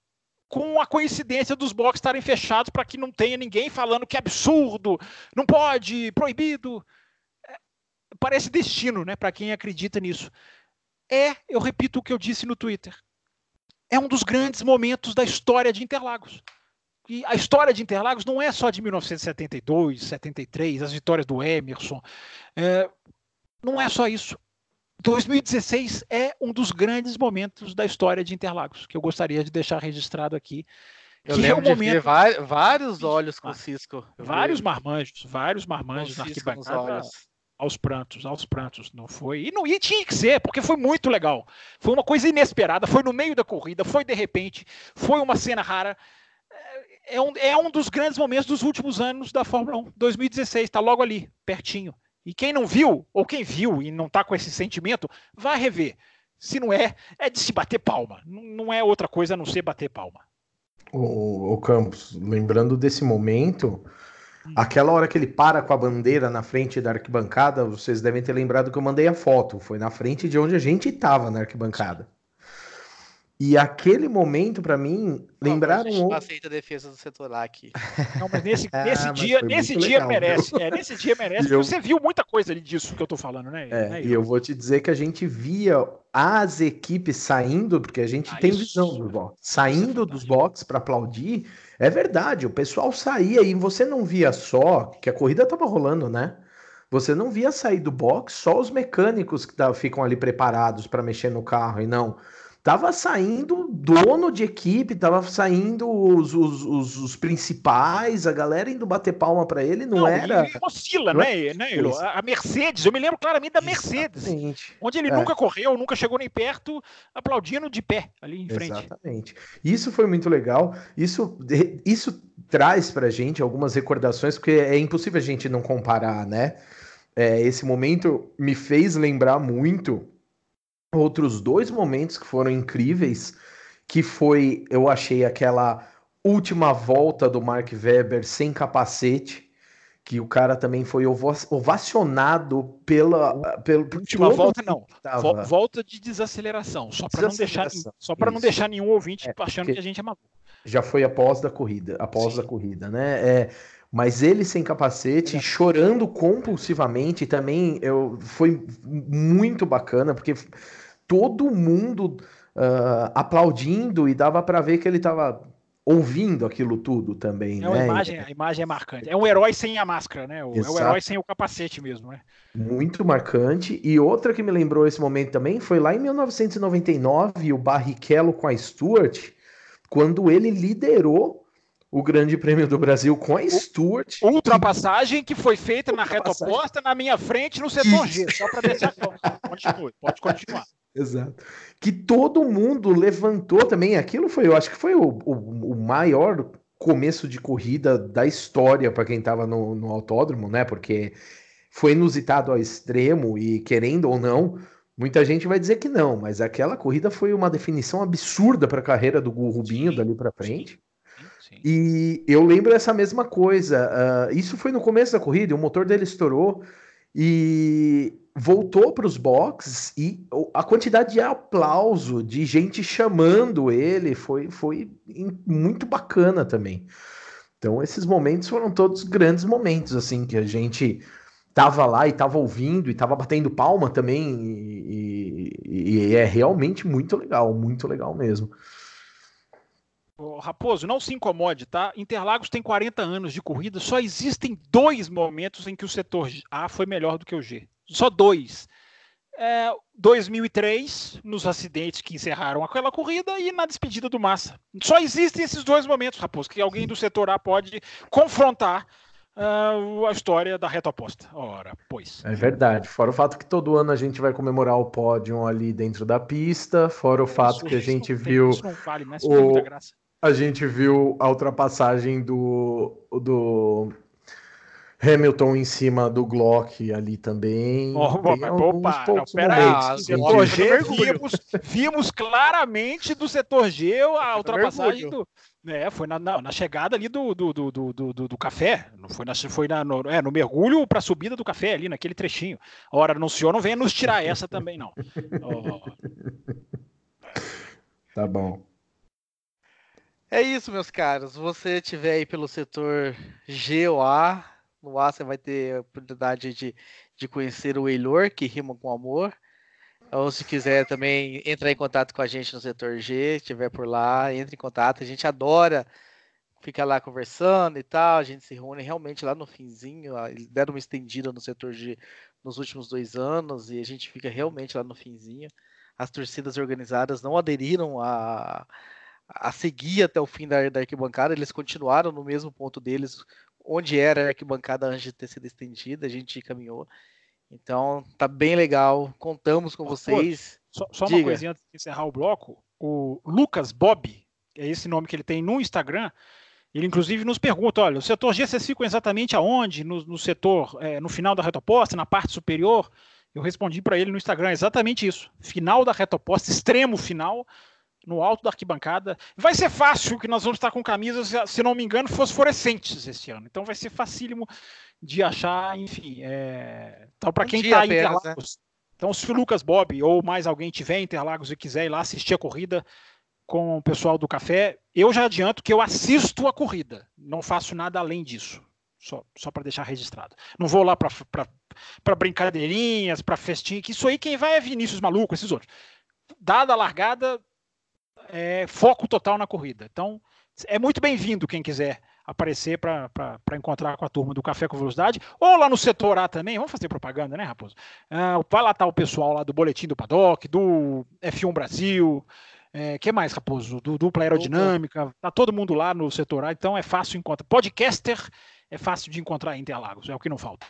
com a coincidência dos boxes estarem fechados para que não tenha ninguém falando que é absurdo, não pode, proibido. É, parece destino, né, para quem acredita nisso. É, eu repito o que eu disse no Twitter, é um dos grandes momentos da história de Interlagos. E a história de Interlagos não é só de mil novecentos e setenta e dois, setenta e três, as vitórias do Emerson. É, não é só isso. dois mil e dezesseis é um dos grandes momentos da história de Interlagos, que eu gostaria de deixar registrado aqui. Eu que lembro é o de momento... ver vários olhos com o Cisco. Vários marmanjos, vários marmanjos na Cisco nos arquibancada. olhos. Aos prantos, aos prantos, não foi? E, não, e tinha que ser, porque foi muito legal. Foi uma coisa inesperada, foi no meio da corrida, foi de repente, foi uma cena rara. É um, é um dos grandes momentos dos últimos anos da Fórmula um. dois mil e dezesseis, está logo ali, pertinho. E quem não viu, ou quem viu e não está com esse sentimento, vai rever. Se não é, é de se bater palma. Não, não é outra coisa a não ser bater palma. O, o Campos, lembrando desse momento... Aquela hora que ele para com a bandeira na frente da arquibancada, vocês devem ter lembrado que eu mandei a foto. Foi na frente de onde a gente estava na arquibancada. E aquele momento, para mim, lembraram... Não aceita a defesa do setor lá aqui. Não, mas nesse, ah, nesse mas dia, nesse dia legal, merece. É, nesse dia merece. eu... Você viu muita coisa ali disso que eu tô falando, né? É, né e eu vou te dizer que a gente via as equipes saindo, porque a gente ah, tem isso, visão dos boxes, saindo é dos boxes para aplaudir. É verdade, o pessoal saía e você não via só que a corrida estava rolando, né? Você não via sair do box só os mecânicos que tá, ficam ali preparados para mexer no carro, e não. Tava saindo dono de equipe, tava saindo os, os, os, os principais, a galera indo bater palma para ele, não, não era... Ele oscila, não né, né Ilo? A Mercedes, eu me lembro claramente da Mercedes, Exatamente. onde ele é. nunca correu, nunca chegou nem perto, aplaudindo de pé ali em frente. Exatamente. Isso foi muito legal, isso, isso traz pra gente algumas recordações, porque é impossível a gente não comparar, né? É, esse momento me fez lembrar muito outros dois momentos que foram incríveis, que foi, eu achei, aquela última volta do Mark Webber sem capacete, que o cara também foi ovacionado pela... pela última volta não, tava... volta de desaceleração, só para não deixar, só para não deixar nenhum ouvinte é, achando que a gente é maluco. Já foi após da corrida, após Sim. da corrida, né? É... Mas ele sem capacete, chorando compulsivamente, também eu, foi muito bacana, porque todo mundo uh, aplaudindo e dava para ver que ele estava ouvindo aquilo tudo também. É uma né? imagem, a imagem é marcante. É um herói sem a máscara, né? O, é o herói sem o capacete mesmo, né? Muito marcante. E outra que me lembrou esse momento também foi lá em mil novecentos e noventa e nove, o Barrichello com a Stewart, quando ele liderou o Grande Prêmio do Brasil com a Stewart. Ultrapassagem que foi feita na reta oposta, na minha frente, no setor G. Só para deixar claro. Continue, pode continuar. Exato. Que todo mundo levantou também. Aquilo foi, eu acho que foi o, o, o maior começo de corrida da história para quem estava no, no autódromo, né? Porque foi inusitado ao extremo e, querendo ou não, muita gente vai dizer que não, mas aquela corrida foi uma definição absurda para a carreira do Rubinho sim, dali para frente. Sim. Sim. E eu lembro essa mesma coisa. Uh, isso foi no começo da corrida, o motor dele estourou e voltou para os boxes e a quantidade de aplauso, de gente chamando ele, foi, foi muito bacana também. Então esses momentos foram todos grandes momentos, assim, que a gente tava lá e tava ouvindo e tava batendo palma também e, e, e é realmente muito legal, muito legal mesmo. Raposo, não se incomode, tá? Interlagos tem quarenta anos de corrida, só existem dois momentos em que o setor A foi melhor do que o G. Só dois. É, dois mil e três, nos acidentes que encerraram aquela corrida, e na despedida do Massa. Só existem esses dois momentos, Raposo, que alguém do setor A pode confrontar uh, a história da reta oposta. Ora, pois. É verdade. Fora o fato que todo ano a gente vai comemorar o pódio ali dentro da pista, fora o fato isso, que a gente viu... Isso não vale, mas isso o... tem muita graça. A gente viu a ultrapassagem do, do Hamilton em cima do Glock ali também. Oh, Tem opa, não, pera aí. Setor G, vimos, vimos claramente do setor G a ultrapassagem do... É, foi na, na, na chegada ali do, do, do, do, do, do café. Não foi, na, foi na, no, é, no mergulho para a subida do café ali, naquele trechinho. A hora anunciou, não venha nos tirar essa também, não. Oh. Tá bom. É isso, meus caros. Se você estiver aí pelo setor G ou A, no A você vai ter a oportunidade de, de conhecer o Eilor, que rima com amor. Ou se quiser também entrar em contato com a gente no setor G, se estiver por lá, entre em contato. A gente adora ficar lá conversando e tal. A gente se reúne realmente lá no finzinho. ó, Eles deram uma estendida no setor G nos últimos dois anos e a gente fica realmente lá no finzinho. As torcidas organizadas não aderiram a a seguir até o fim da, da arquibancada, eles continuaram no mesmo ponto deles, onde era a arquibancada antes de ter sido estendida, a gente caminhou. Então, tá bem legal, contamos com vocês. Só, só uma Diga. coisinha antes de encerrar o bloco, o Lucas Bob, é esse nome que ele tem no Instagram, ele inclusive nos pergunta, olha, o setor G vocês ficam exatamente aonde? No, no setor, é, no final da reta oposta, na parte superior? Eu respondi para ele no Instagram exatamente isso, final da reta oposta, extremo final, no alto da arquibancada. Vai ser fácil que nós vamos estar com camisas, se não me engano, fosforescentes esse ano. Então vai ser facílimo de achar, enfim. É... Então, para Um quem dia está em apenas, Interlagos, então se o Lucas Bob ou mais alguém tiver em Interlagos e quiser ir lá assistir a corrida com o pessoal do café, eu já adianto que eu assisto a corrida. Não faço nada além disso. Só, só para deixar registrado. Não vou lá para brincadeirinhas, para festinha, que isso aí quem vai é Vinícius Maluco, esses outros. Dada a largada, É, foco total na corrida. Então, é muito bem-vindo quem quiser aparecer para encontrar com a turma do Café com Velocidade, ou lá no setor A também, vamos fazer propaganda, né, Raposo? Ah, vai lá tá o pessoal lá do Boletim do Paddock, do F um Brasil, é, que mais, Raposo? Do Dupla Aerodinâmica, tá todo mundo lá no setor A, então é fácil encontrar. Podcaster é fácil de encontrar em Interlagos, é o que não falta.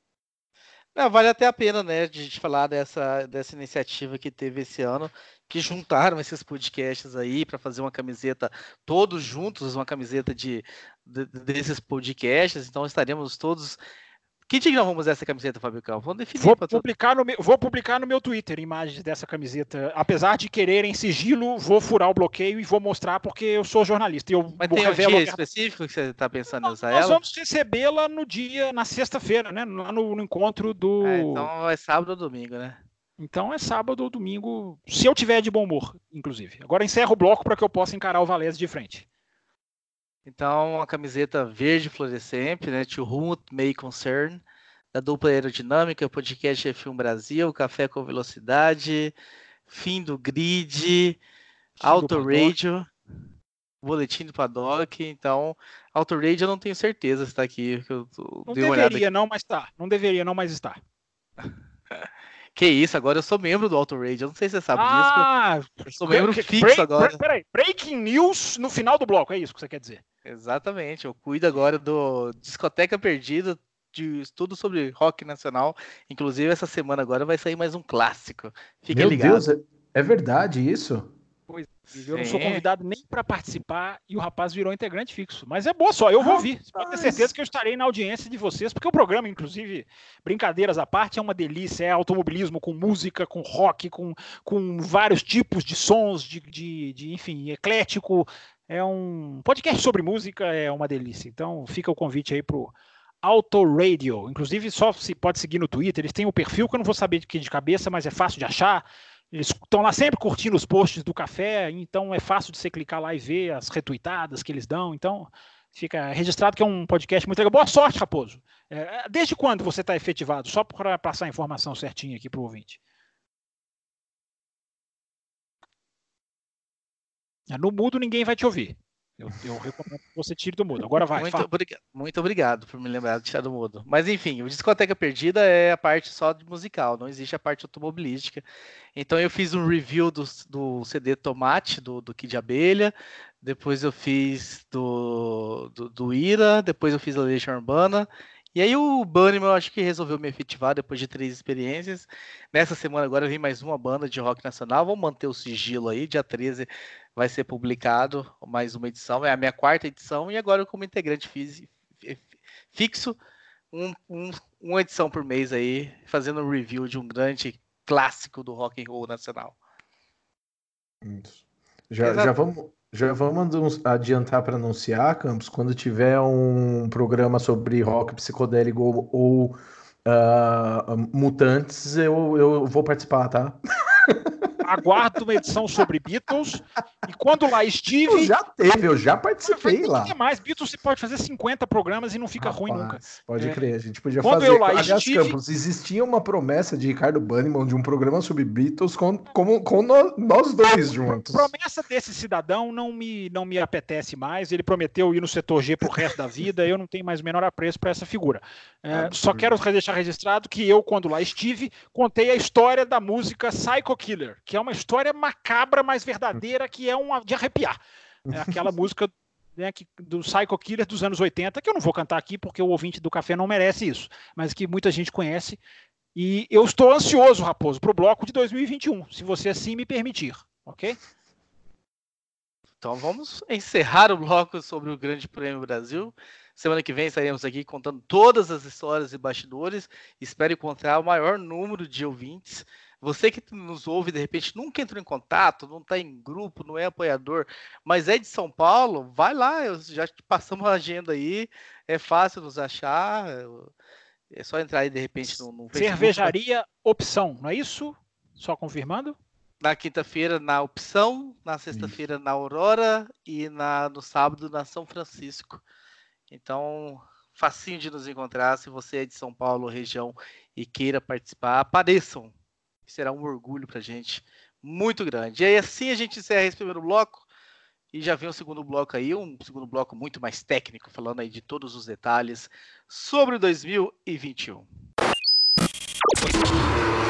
Não, vale até a pena, né, de gente falar dessa, dessa iniciativa que teve esse ano, que juntaram esses podcasts aí para fazer uma camiseta todos juntos, uma camiseta de, de desses podcasts. Então estaremos todos. Que dia que nós vamos usar essa camiseta, Fabricão? Vamos definir. Vou publicar, no meu, vou publicar no meu Twitter imagens dessa camiseta. Apesar de quererem sigilo, vou furar o bloqueio e vou mostrar porque eu sou jornalista. E eu Mas tem um dia a... específico que você está pensando em usar Nós ela? Nós vamos recebê-la no dia, na sexta-feira, né? Lá no, no encontro do... Ah, então é sábado ou domingo, né? Então é sábado ou domingo, se eu tiver de bom humor, inclusive. Agora encerra o bloco para que eu possa encarar o Valese de frente. Então, uma camiseta verde fluorescente, né? To Whom It May Concern, da Dupla Aerodinâmica, podcast F um Brasil, Café com Velocidade, Fim do Grid, Auto Radio, Boletim do Paddock. Então, Auto Radio eu não tenho certeza se está aqui. Eu não deveria não, mas tá. Não deveria não, mas está. Que isso, agora eu sou membro do Auto Radio. Eu não sei se você sabe ah, disso. Eu sou membro que, fixo break, agora. Peraí, breaking news no final do bloco, é isso que você quer dizer? Exatamente, eu cuido agora do Discoteca Perdida, de estudo sobre rock nacional. Inclusive, essa semana agora vai sair mais um clássico. Fiquem ligados. Meu Deus, é, é verdade isso? Pois, eu não sou convidado nem para participar e o rapaz virou integrante fixo. Mas é boa só, eu vou ouvir. Você pode ter certeza que eu estarei na audiência de vocês, porque o programa, inclusive, brincadeiras à parte, é uma delícia. É automobilismo com música, com rock, com, com vários tipos de sons, de, de, de enfim, eclético. É um podcast sobre música, é uma delícia. Então fica o convite aí pro Auto Radio. Inclusive, só se pode seguir no Twitter. Eles têm um perfil que eu não vou saber de que de cabeça, mas é fácil de achar. Eles estão lá sempre curtindo os posts do café, então é fácil de você clicar lá e ver as retuitadas que eles dão. Então, fica registrado que é um podcast muito legal. Boa sorte, Raposo. É, desde quando você está efetivado? Só para passar a informação certinha aqui para o ouvinte. No mudo ninguém vai te ouvir. Eu, eu recomendo que você tire do mudo. Agora vai. Muito, obriga- muito obrigado por me lembrar de tirar do mudo. Mas enfim, o Discoteca Perdida é a parte só de musical, não existe a parte automobilística. Então eu fiz um review do, do C D Tomate, do, do Kid Abelha, depois eu fiz do, do, do Ira, depois eu fiz a Legião Urbana. E aí o Bunnyman eu acho que resolveu me efetivar depois de três experiências. Nessa semana agora vem mais uma banda de rock nacional. Vamos manter o sigilo aí, dia treze vai ser publicado mais uma edição. É a minha quarta edição e agora eu como integrante fiz, fixo um, um, uma edição por mês aí, fazendo um review de um grande clássico do rock and roll nacional. Já, já vamos... Já vamos adiantar para anunciar, Campos, quando tiver um programa sobre rock psicodélico ou, ou uh, mutantes, eu, eu vou participar, tá? aguardo uma edição sobre Beatles. E quando lá estive... Já teve, eu já participei lá. Não mais, Beatles você pode fazer cinquenta programas e não fica Rapaz, ruim nunca. Pode é. crer, a gente podia Quando fazer. eu lá Aliás, estive... Campos, existia uma promessa de Ricardo Banniman de um programa sobre Beatles com, com, com no, nós dois juntos. A promessa desse cidadão não me, não me apetece mais. Ele prometeu ir no setor G pro resto da vida. Eu não tenho mais o menor apreço para essa figura. É, só quero deixar registrado que eu, quando lá estive, contei a história da música Psycho Killer, que é uma história macabra, mas verdadeira, que é uma de arrepiar. É aquela música, né, que, do Psycho Killer dos anos oitenta, que eu não vou cantar aqui porque o ouvinte do café não merece isso, mas que muita gente conhece. E eu estou ansioso, Raposo, para o bloco de dois mil e vinte e um, se você assim me permitir, ok? Então vamos encerrar o bloco sobre o Grande Prêmio Brasil. Semana que vem estaremos aqui contando todas as histórias e bastidores. Espero encontrar o maior número de ouvintes. Você que nos ouve, de repente, nunca entrou em contato, não está em grupo, não é apoiador, mas é de São Paulo, vai lá, eu já te passamos a agenda aí, é fácil nos achar, é só entrar aí, de repente, no, no Facebook. Cervejaria Opção, não é isso? Só confirmando? Na quinta-feira na Opção, na sexta-feira na Aurora e na, no sábado na São Francisco. Então, facinho de nos encontrar. Se você é de São Paulo, região, e queira participar, apareçam. Será um orgulho pra gente muito grande. E aí, assim a gente encerra esse primeiro bloco e já vem o segundo bloco aí, um segundo bloco muito mais técnico, falando aí de todos os detalhes sobre o dois mil e vinte e um.